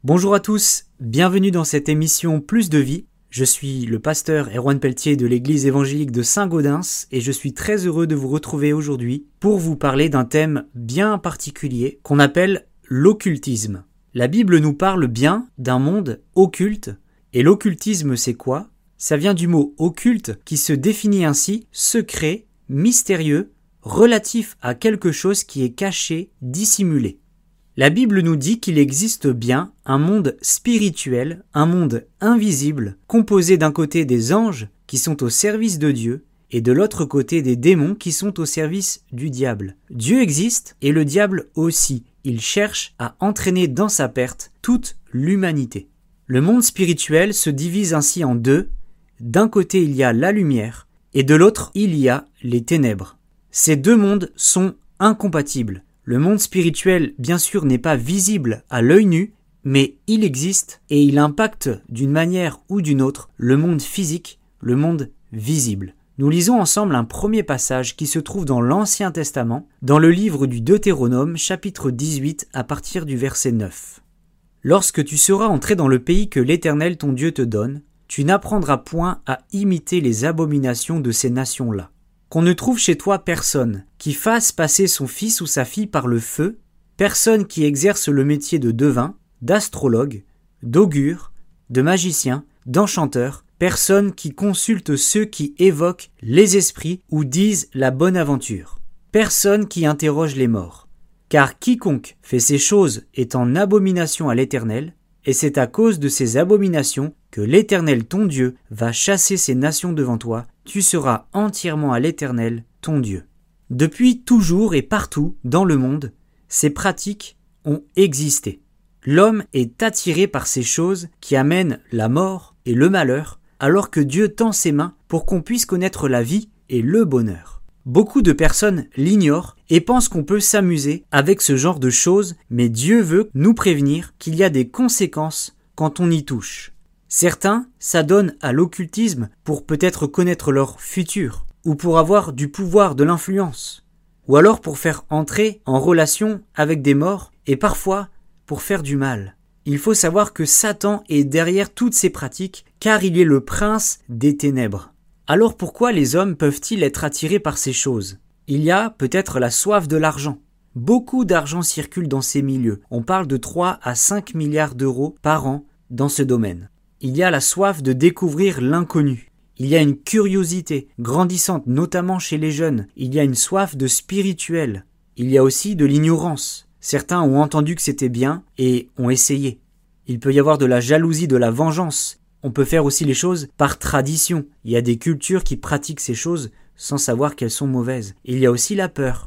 Bonjour à tous, bienvenue dans cette émission Plus de vie. Je suis le pasteur Erwan Pelletier de l'église évangélique de Saint-Gaudens et je suis très heureux de vous retrouver aujourd'hui pour vous parler d'un thème bien particulier qu'on appelle l'occultisme. La Bible nous parle bien d'un monde occulte et l'occultisme c'est quoi ? Ça vient du mot occulte qui se définit ainsi secret, mystérieux, relatif à quelque chose qui est caché, dissimulé. La Bible nous dit qu'il existe bien un monde spirituel, un monde invisible, composé d'un côté des anges qui sont au service de Dieu et de l'autre côté des démons qui sont au service du diable. Dieu existe et le diable aussi. Il cherche à entraîner dans sa perte toute l'humanité. Le monde spirituel se divise ainsi en deux. D'un côté il y a la lumière et de l'autre il y a les ténèbres. Ces deux mondes sont incompatibles. Le monde spirituel, bien sûr, n'est pas visible à l'œil nu, mais il existe et il impacte d'une manière ou d'une autre le monde physique, le monde visible. Nous lisons ensemble un premier passage qui se trouve dans l'Ancien Testament, dans le livre du Deutéronome, chapitre 18, à partir du verset 9. « Lorsque tu seras entré dans le pays que l'Éternel ton Dieu te donne, tu n'apprendras point à imiter les abominations de ces nations-là. Qu'on ne trouve chez toi personne qui fasse passer son fils ou sa fille par le feu, personne qui exerce le métier de devin, d'astrologue, d'augure, de magicien, d'enchanteur, personne qui consulte ceux qui évoquent les esprits ou disent la bonne aventure, personne qui interroge les morts. Car quiconque fait ces choses est en abomination à l'Éternel, et c'est à cause de ces abominations que l'Éternel ton Dieu va chasser ces nations devant toi, tu seras entièrement à l'Éternel ton Dieu. » Depuis toujours et partout dans le monde, ces pratiques ont existé. L'homme est attiré par ces choses qui amènent la mort et le malheur, alors que Dieu tend ses mains pour qu'on puisse connaître la vie et le bonheur. Beaucoup de personnes l'ignorent et pensent qu'on peut s'amuser avec ce genre de choses, mais Dieu veut nous prévenir qu'il y a des conséquences quand on y touche. Certains s'adonnent à l'occultisme pour peut-être connaître leur futur, ou pour avoir du pouvoir, de l'influence, ou alors pour faire entrer en relation avec des morts, et parfois pour faire du mal. Il faut savoir que Satan est derrière toutes ces pratiques, car il est le prince des ténèbres. Alors pourquoi les hommes peuvent-ils être attirés par ces choses ? Il y a peut-être la soif de l'argent. Beaucoup d'argent circule dans ces milieux. On parle de 3 à 5 milliards d'euros par an dans ce domaine. Il y a la soif de découvrir l'inconnu. Il y a une curiosité grandissante, notamment chez les jeunes. Il y a une soif de spirituel. Il y a aussi de l'ignorance. Certains ont entendu que c'était bien et ont essayé. Il peut y avoir de la jalousie, de la vengeance. On peut faire aussi les choses par tradition. Il y a des cultures qui pratiquent ces choses sans savoir qu'elles sont mauvaises. Il y a aussi la peur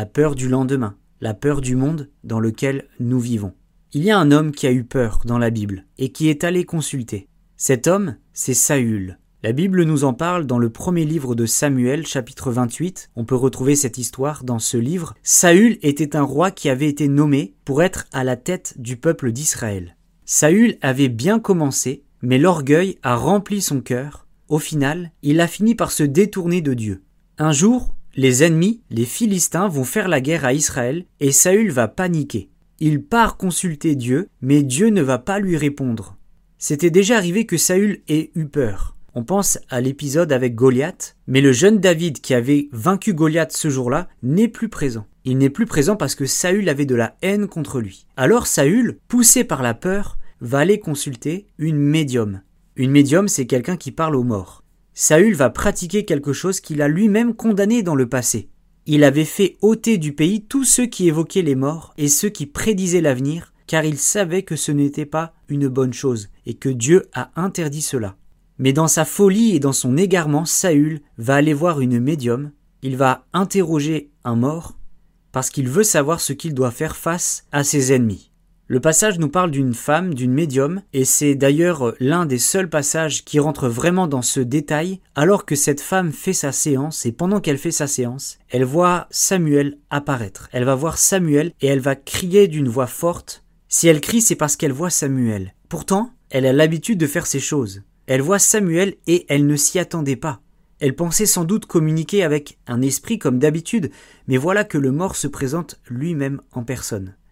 du lendemain, la peur du monde dans lequel nous vivons. Il y a un homme qui a eu peur dans la Bible et qui est allé consulter. Cet homme, c'est Saül. La Bible nous en parle dans le premier livre de Samuel, chapitre 28. On peut retrouver cette histoire dans ce livre. Saül était un roi qui avait été nommé pour être à la tête du peuple d'Israël. Saül avait bien commencé, mais l'orgueil a rempli son cœur. Au final, il a fini par se détourner de Dieu. Un jour, les ennemis, les Philistins, vont faire la guerre à Israël et Saül va paniquer. Il part consulter Dieu, mais Dieu ne va pas lui répondre. C'était déjà arrivé que Saül ait eu peur. On pense à l'épisode avec Goliath, mais le jeune David qui avait vaincu Goliath ce jour-là n'est plus présent. Il n'est plus présent parce que Saül avait de la haine contre lui. Alors Saül, poussé par la peur, va aller consulter une médium. Une médium, c'est quelqu'un qui parle aux morts. Saül va pratiquer quelque chose qu'il a lui-même condamné dans le passé. Il avait fait ôter du pays tous ceux qui évoquaient les morts et ceux qui prédisaient l'avenir, car il savait que ce n'était pas une bonne chose et que Dieu a interdit cela. Mais dans sa folie et dans son égarement, Saül va aller voir une médium. Il va interroger un mort parce qu'il veut savoir ce qu'il doit faire face à ses ennemis. Le passage nous parle d'une femme, d'une médium, et c'est d'ailleurs l'un des seuls passages qui rentre vraiment dans ce détail, alors que cette femme fait sa séance, et pendant qu'elle fait sa séance, elle voit Samuel apparaître. Elle va voir Samuel et elle va crier d'une voix forte. Si elle crie, c'est parce qu'elle voit Samuel. Pourtant, elle a l'habitude de faire ces choses. Elle voit Samuel et elle ne s'y attendait pas. Elle pensait sans doute communiquer avec un esprit comme d'habitude, mais voilà que le mort se présente lui-même en personne.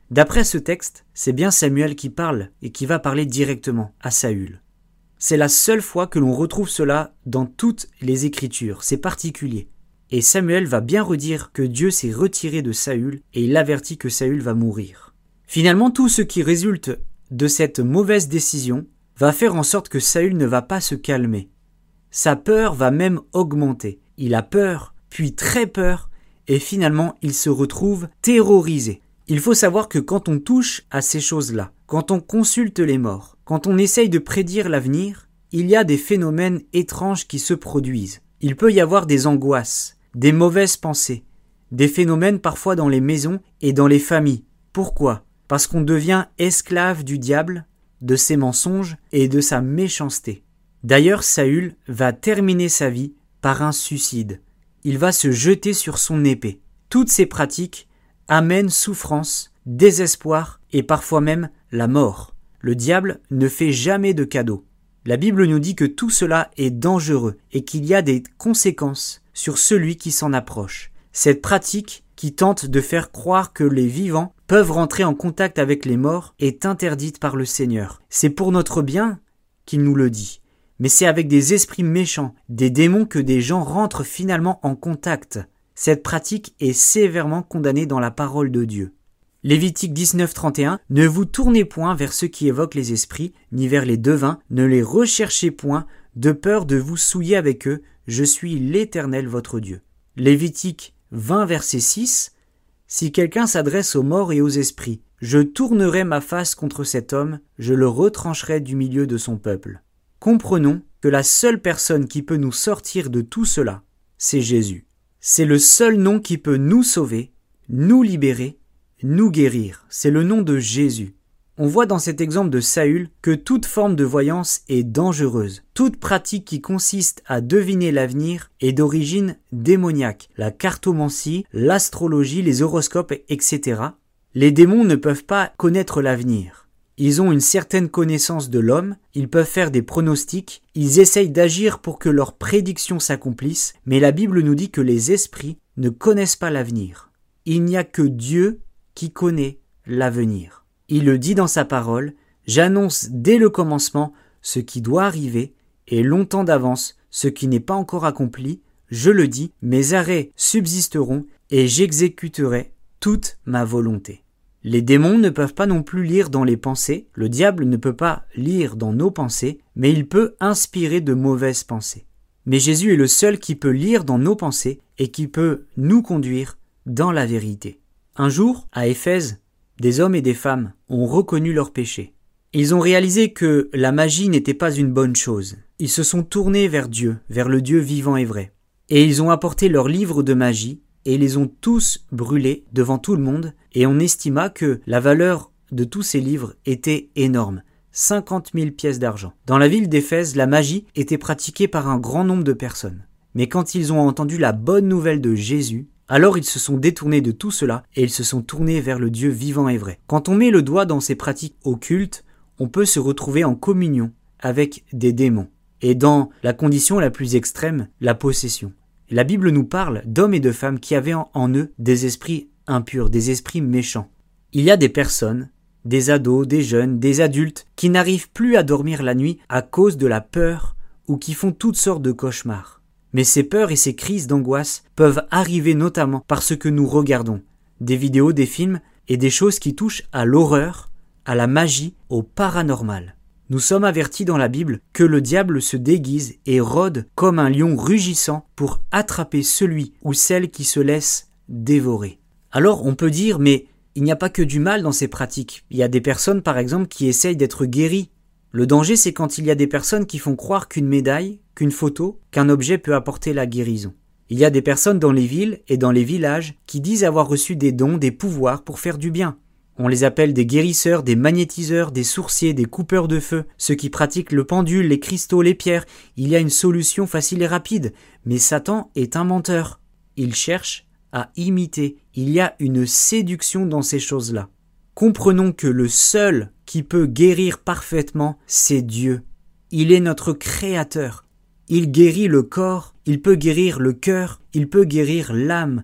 D'après ce texte, c'est bien Samuel qui parle et qui va parler directement à Saül. C'est la seule fois que l'on retrouve cela dans toutes les Écritures, c'est particulier. Et Samuel va bien redire que Dieu s'est retiré de Saül et il avertit que Saül va mourir. Finalement, tout ce qui résulte de cette mauvaise décision va faire en sorte que Saül ne va pas se calmer. Sa peur va même augmenter. Il a peur, puis très peur, et finalement il se retrouve terrorisé. Il faut savoir que quand on touche à ces choses-là, quand on consulte les morts, quand on essaye de prédire l'avenir, il y a des phénomènes étranges qui se produisent. Il peut y avoir des angoisses, des mauvaises pensées, des phénomènes parfois dans les maisons et dans les familles. Pourquoi ? Parce qu'on devient esclave du diable, de ses mensonges et de sa méchanceté. D'ailleurs, Saül va terminer sa vie par un suicide. Il va se jeter sur son épée. Toutes ces pratiques amènent souffrance, désespoir et parfois même la mort. Le diable ne fait jamais de cadeaux. La Bible nous dit que tout cela est dangereux et qu'il y a des conséquences sur celui qui s'en approche. Cette pratique qui tente de faire croire que les vivants peuvent rentrer en contact avec les morts est interdite par le Seigneur. C'est pour notre bien qu'il nous le dit. Mais c'est avec des esprits méchants, des démons que des gens rentrent finalement en contact. Cette pratique est sévèrement condamnée dans la parole de Dieu. Lévitique 19:31 « Ne vous tournez point vers ceux qui évoquent les esprits, ni vers les devins, ne les recherchez point, de peur de vous souiller avec eux, je suis l'Éternel votre Dieu. » Lévitique 20 verset 6 « Si quelqu'un s'adresse aux morts et aux esprits, je tournerai ma face contre cet homme, je le retrancherai du milieu de son peuple. » Comprenons que la seule personne qui peut nous sortir de tout cela, c'est Jésus. C'est le seul nom qui peut nous sauver, nous libérer, nous guérir. C'est le nom de Jésus. On voit dans cet exemple de Saül que toute forme de voyance est dangereuse. Toute pratique qui consiste à deviner l'avenir est d'origine démoniaque. La cartomancie, l'astrologie, les horoscopes, etc. Les démons ne peuvent pas connaître l'avenir. Ils ont une certaine connaissance de l'homme, ils peuvent faire des pronostics, ils essayent d'agir pour que leurs prédictions s'accomplissent, mais la Bible nous dit que les esprits ne connaissent pas l'avenir. Il n'y a que Dieu qui connaît l'avenir. Il le dit dans sa parole, « J'annonce dès le commencement ce qui doit arriver, et longtemps d'avance ce qui n'est pas encore accompli. Je le dis, mes arrêts subsisteront, et j'exécuterai toute ma volonté. » Les démons ne peuvent pas non plus lire dans les pensées, le diable ne peut pas lire dans nos pensées, mais il peut inspirer de mauvaises pensées. Mais Jésus est le seul qui peut lire dans nos pensées et qui peut nous conduire dans la vérité. Un jour, à Éphèse, des hommes et des femmes ont reconnu leurs péchés. Ils ont réalisé que la magie n'était pas une bonne chose. Ils se sont tournés vers Dieu, vers le Dieu vivant et vrai. Et ils ont apporté leurs livres de magie et ils les ont tous brûlés devant tout le monde, et on estima que la valeur de tous ces livres était énorme, 50 000 pièces d'argent. Dans la ville d'Éphèse, la magie était pratiquée par un grand nombre de personnes. Mais quand ils ont entendu la bonne nouvelle de Jésus, alors ils se sont détournés de tout cela, et ils se sont tournés vers le Dieu vivant et vrai. Quand on met le doigt dans ces pratiques occultes, on peut se retrouver en communion avec des démons, et dans la condition la plus extrême, la possession. La Bible nous parle d'hommes et de femmes qui avaient en eux des esprits impurs, des esprits méchants. Il y a des personnes, des ados, des jeunes, des adultes, qui n'arrivent plus à dormir la nuit à cause de la peur ou qui font toutes sortes de cauchemars. Mais ces peurs et ces crises d'angoisse peuvent arriver notamment parce que nous regardons des vidéos, des films et des choses qui touchent à l'horreur, à la magie, au paranormal. Nous sommes avertis dans la Bible que le diable se déguise et rôde comme un lion rugissant pour attraper celui ou celle qui se laisse dévorer. Alors on peut dire, mais il n'y a pas que du mal dans ces pratiques. Il y a des personnes par exemple qui essayent d'être guéries. Le danger c'est quand il y a des personnes qui font croire qu'une médaille, qu'une photo, qu'un objet peut apporter la guérison. Il y a des personnes dans les villes et dans les villages qui disent avoir reçu des dons, des pouvoirs pour faire du bien. On les appelle des guérisseurs, des magnétiseurs, des sourciers, des coupeurs de feu, ceux qui pratiquent le pendule, les cristaux, les pierres. Il y a une solution facile et rapide, mais Satan est un menteur. Il cherche à imiter. Il y a une séduction dans ces choses-là. Comprenons que le seul qui peut guérir parfaitement, c'est Dieu. Il est notre créateur. Il guérit le corps, il peut guérir le cœur, il peut guérir l'âme.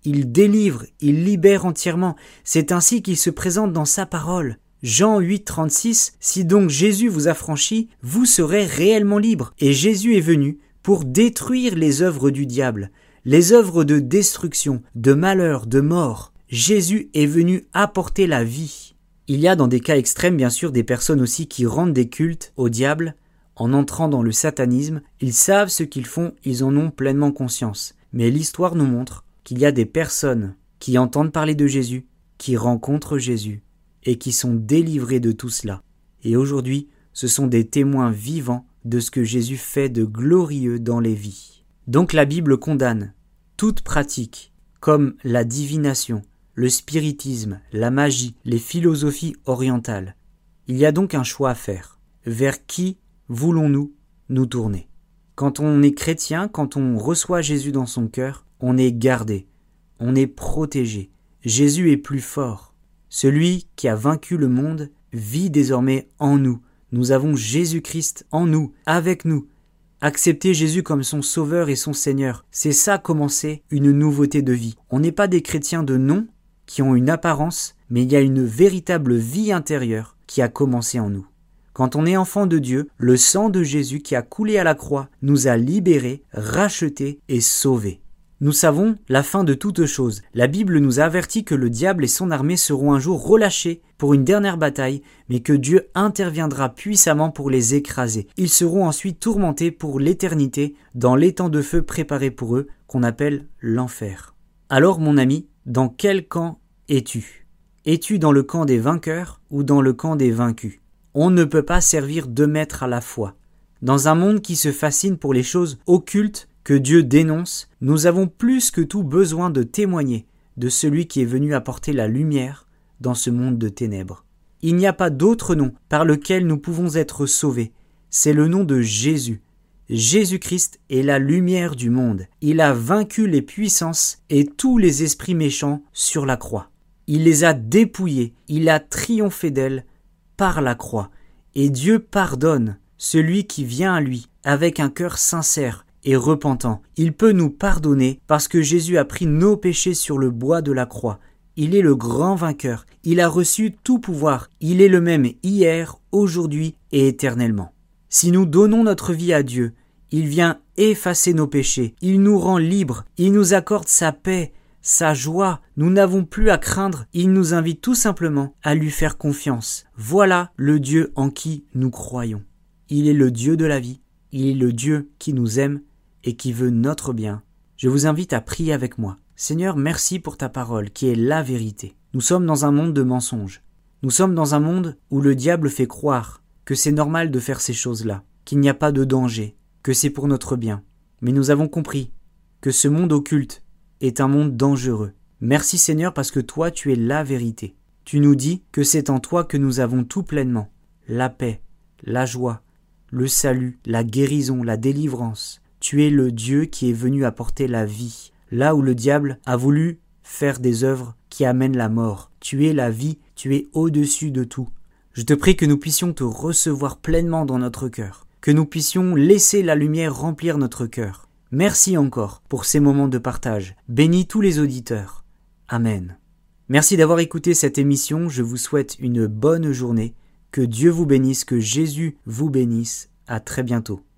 il délivre, il libère entièrement. C'est ainsi qu'il se présente dans sa parole. Jean 8, 36, « Si donc Jésus vous a franchi, vous serez réellement libre. » Et Jésus est venu pour détruire les œuvres du diable, les œuvres de destruction, de malheur, de mort. Jésus est venu apporter la vie. Il y a dans des cas extrêmes, bien sûr, des personnes aussi qui rendent des cultes au diable en entrant dans le satanisme. Ils savent ce qu'ils font, ils en ont pleinement conscience. Mais l'histoire nous montre qu'il y a des personnes qui entendent parler de Jésus, qui rencontrent Jésus et qui sont délivrées de tout cela. Et aujourd'hui, ce sont des témoins vivants de ce que Jésus fait de glorieux dans les vies. Donc la Bible condamne toute pratique comme la divination, le spiritisme, la magie, les philosophies orientales. Il y a donc un choix à faire. Vers qui voulons-nous nous tourner ? Quand on est chrétien, quand on reçoit Jésus dans son cœur, on est gardé, on est protégé. Jésus est plus fort. Celui qui a vaincu le monde vit désormais en nous. Nous avons Jésus-Christ en nous, avec nous. Accepter Jésus comme son sauveur et son Seigneur, c'est ça commencer une nouveauté de vie. On n'est pas des chrétiens de nom qui ont une apparence, mais il y a une véritable vie intérieure qui a commencé en nous. Quand on est enfant de Dieu, le sang de Jésus qui a coulé à la croix nous a libérés, rachetés et sauvés. Nous savons la fin de toutes choses. La Bible nous a averti que le diable et son armée seront un jour relâchés pour une dernière bataille, mais que Dieu interviendra puissamment pour les écraser. Ils seront ensuite tourmentés pour l'éternité dans l'étang de feu préparé pour eux, qu'on appelle l'enfer. Alors mon ami, dans quel camp es-tu ? Es-tu dans le camp des vainqueurs ou dans le camp des vaincus ? On ne peut pas servir deux maîtres à la fois. Dans un monde qui se fascine pour les choses occultes que Dieu dénonce, nous avons plus que tout besoin de témoigner de celui qui est venu apporter la lumière dans ce monde de ténèbres. Il n'y a pas d'autre nom par lequel nous pouvons être sauvés. C'est le nom de Jésus. Jésus-Christ est la lumière du monde. Il a vaincu les puissances et tous les esprits méchants sur la croix. Il les a dépouillés, il a triomphé d'elles par la croix. Et Dieu pardonne celui qui vient à lui avec un cœur sincère et repentant. Il peut nous pardonner parce que Jésus a pris nos péchés sur le bois de la croix. Il est le grand vainqueur. Il a reçu tout pouvoir. Il est le même hier, aujourd'hui et éternellement. Si nous donnons notre vie à Dieu, il vient effacer nos péchés. Il nous rend libres. Il nous accorde sa paix, sa joie. Nous n'avons plus à craindre. Il nous invite tout simplement à lui faire confiance. Voilà le Dieu en qui nous croyons. Il est le Dieu de la vie. Il est le Dieu qui nous aime et qui veut notre bien. Je vous invite à prier avec moi. Seigneur, merci pour ta parole qui est la vérité. Nous sommes dans un monde de mensonges. Nous sommes dans un monde où le diable fait croire que c'est normal de faire ces choses-là, qu'il n'y a pas de danger, que c'est pour notre bien. Mais nous avons compris que ce monde occulte est un monde dangereux. Merci Seigneur parce que toi tu es la vérité. Tu nous dis que c'est en toi que nous avons tout pleinement. La paix, la joie, le salut, la guérison, la délivrance. Tu es le Dieu qui est venu apporter la vie. Là où le diable a voulu faire des œuvres qui amènent la mort. Tu es la vie, tu es au-dessus de tout. Je te prie que nous puissions te recevoir pleinement dans notre cœur, que nous puissions laisser la lumière remplir notre cœur. Merci encore pour ces moments de partage. Bénis tous les auditeurs. Amen. Merci d'avoir écouté cette émission. Je vous souhaite une bonne journée. Que Dieu vous bénisse, que Jésus vous bénisse. À très bientôt.